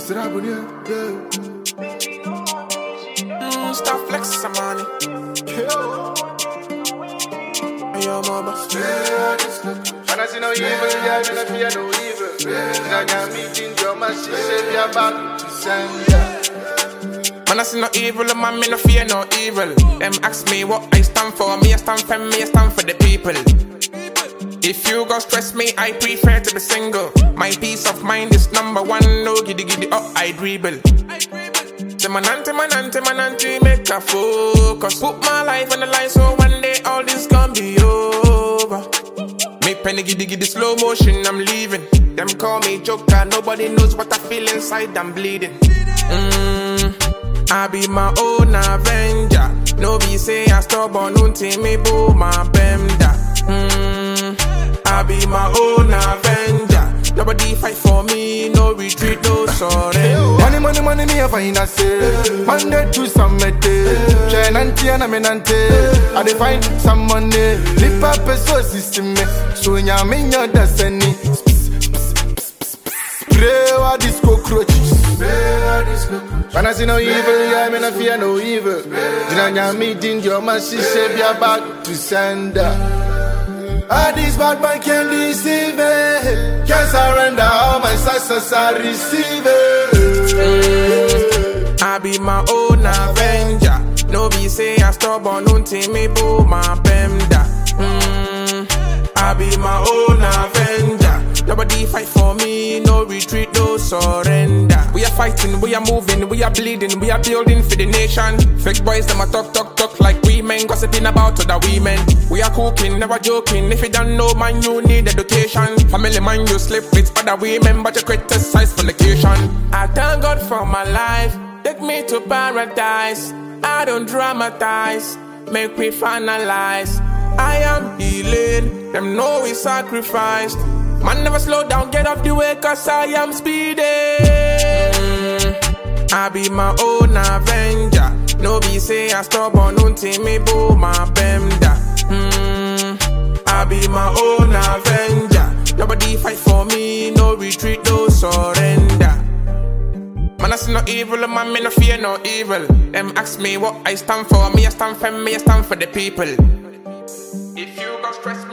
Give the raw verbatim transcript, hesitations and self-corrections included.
Mm, stop flexing some money. Yo, mama. Man, I see no evil, yeah, I fear no evil. Now you're meeting your man, she said you're back to send ya. Man, I see no evil, man, me no fear no evil. Them ask me what I stand for, me I stand for me, I stand for the people. If you go stress me, I prefer to be single. My peace of mind is number one, no giddy giddy up, I dribble. Say man auntie, man auntie, man auntie, make a focus. Put my life on the line so one day all this gon' be over. Make penny giddy giddy slow motion, I'm leaving. Them call me joker, nobody knows what I feel inside, I'm bleeding. Mmm, I be my own avenger. No be say I stubborn until me bow my bender. Mmm, I be my own avenger. Nobody fight for me, no retreat, no surrender. Money, money, money, me a find a say. Monday to some mete. Shine auntie and a menante. I dey find some money. Lip up a so system. So nya me nya da seni. Pray what this cockroaches. When I see no evil, yeah, me no fear no evil. Dina nya me din your man, she say be back to sender. Ah, this bad boy can't deceive me. Can't surrender all my success I receive it. Mm, I be my own avenger. No be say I stubborn until me bow my bender. Mm, I be my own avenger. Nobody fight for me, no retreat, no surrender. We are fighting, we are moving, we are bleeding, we are building for the nation. Fake boys, them a talk, talk, talk like women, gossiping about other women. We are cooking, never joking. If you don't know, man, you need education. Family man, you sleep with other women, but you criticize fornication. I thank God for my life, take me to paradise. I don't dramatize, make me finalize. I am healing, them know we sacrificed. Man, never slow down, get off the way, cause I am speeding. Mm, I be my own avenger. No be say I stubborn until me bow my bender. Mm, I be my own avenger. Nobody fight for me, no retreat, no surrender. Man, I see no evil, man, me no fear no evil. Them ask me what I stand for, me I stand for me, I stand for the people. If you go stress